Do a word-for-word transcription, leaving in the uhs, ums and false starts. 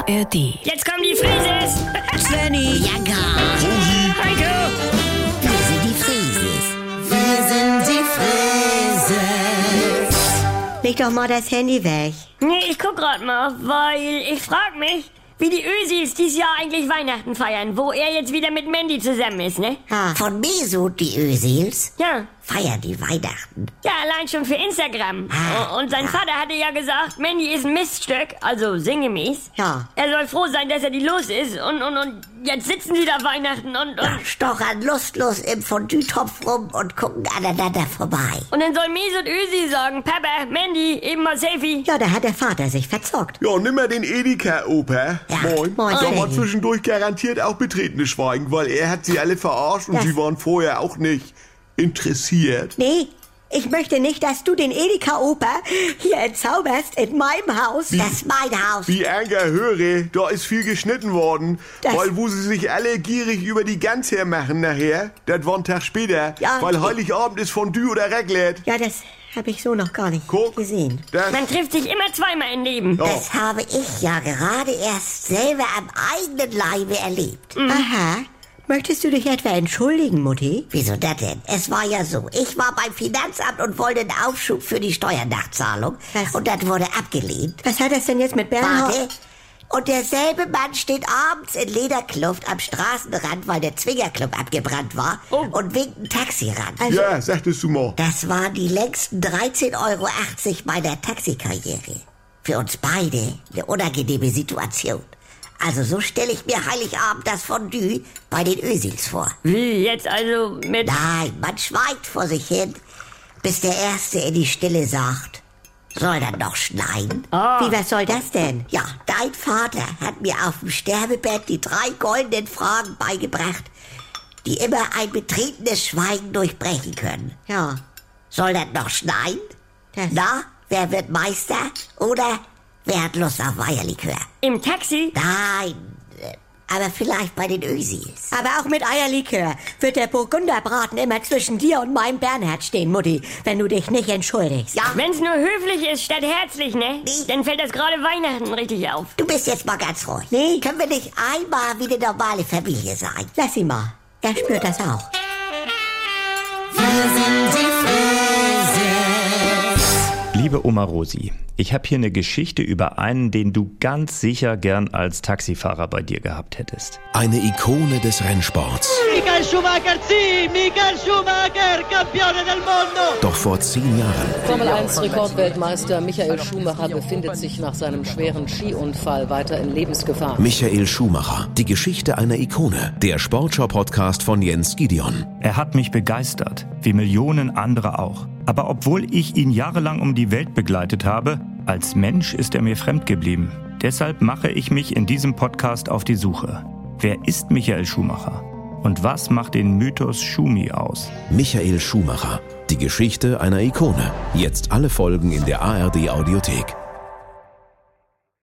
A R D. Jetzt kommen die Frises! Svenny, Ja, gar. Heiko! Wir sind die Frieses. wir sind die Frises. Leg doch mal das Handy weg. Nee, ich guck grad mal, weil ich frag mich, wie die Ösis dieses Jahr eigentlich Weihnachten feiern, wo er jetzt wieder mit Mandy zusammen ist, ne? Ha. Von Mesut, die Ösils, Ja. feiern die Weihnachten. Ja, allein schon für Instagram. Ah, Und sein ja. Vater hatte ja gesagt, Mandy ist ein Miststück, also sinngemäß. Ja. Er soll froh sein, dass er die los ist. Und, und, und jetzt sitzen sie da Weihnachten und, und, Stochern lustlos im Fondue-Topf rum und gucken aneinander vorbei. und dann soll Mesut Ösi sagen, Papa, Mandy, eben mal Selfie. Ja, da hat der Vater sich verzockt. Ja, nimm mal den Edeka, Opa. Ja. Moin. Moin, Da war Freddy. zwischendurch garantiert auch betretenes Schweigen, weil er hat sie alle verarscht und Das- sie waren vorher auch nicht interessiert. Nee, ich möchte nicht, dass du den Edeka-Opa hier entzauberst in meinem Haus. Das ist mein Haus. Wie Ärger höre, da ist viel geschnitten worden, Das- weil wo sie sich alle gierig über die Gans hermachen nachher, das war ein Tag später, Ja. weil Heiligabend ist Fondue oder Raclette. Ja, das habe ich so noch gar nicht Guck, gesehen. das, Man trifft sich immer zweimal im Leben. Ja. Das habe ich ja gerade erst selber am eigenen Leibe erlebt. Aha. Möchtest du dich etwa entschuldigen, Mutti? Wieso das denn? Es war ja so, ich war beim Finanzamt und wollte einen Aufschub für die Steuernachzahlung. Was? Und das wurde abgelehnt. Was hat das denn jetzt mit Bernhard? Warte. Und derselbe Mann steht abends in Lederkluft am Straßenrand, weil der Zwingerclub abgebrannt war, Oh. und winkt ein Taxi ran. Also- ja, sagtest du mal. Das waren die längsten dreizehn Euro achtzig meiner Taxikarriere. Für uns beide eine unangenehme Situation. Also so stelle ich mir Heiligabend das Fondue bei den Ösils vor. Wie, jetzt also mit... Nein, man schweigt vor sich hin, bis der Erste in die Stille sagt, soll dann noch schneien? Ah. Wie, was soll das denn? Ja, dein Vater hat mir auf dem Sterbebett die drei goldenen Fragen beigebracht, die immer ein betretenes Schweigen durchbrechen können. Ja. Soll das noch schneien? Das- Na, wer wird Meister? Oder wer hat Lust auf Eierlikör? Im Taxi? Nein, äh, aber vielleicht bei den Ösis. Aber auch mit Eierlikör wird der Burgunderbraten immer zwischen dir und meinem Bernhard stehen, Mutti, wenn du dich nicht entschuldigst. Ja, Wenn's nur höflich ist statt herzlich, ne? Nee. Dann fällt das gerade Weihnachten richtig auf. du bist jetzt mal ganz ruhig. Nee. Können wir nicht einmal wie eine normale Familie sein? Lass ihn mal. Er spürt das auch. Liebe Oma Rosi, ich habe hier eine Geschichte über einen, den du ganz sicher gern als Taxifahrer bei dir gehabt hättest. Eine Ikone des Rennsports. Michael Schumacher, sì, Michael Schumacher, campione del mondo! Doch vor zehn Jahren Formel eins Rekordweltmeister Michael Schumacher befindet sich nach seinem schweren Skiunfall weiter in Lebensgefahr. Michael Schumacher, die Geschichte einer Ikone. Der Sportschau-Podcast von Jens Gideon. Er hat mich begeistert, wie Millionen andere auch. Aber obwohl ich ihn jahrelang um die Welt begleitet habe, als Mensch ist er mir fremd geblieben. Deshalb mache ich mich in diesem Podcast auf die Suche. Wer ist Michael Schumacher? Und was macht den Mythos Schumi aus? Michael Schumacher, die Geschichte einer Ikone. Jetzt alle Folgen in der A R D Audiothek.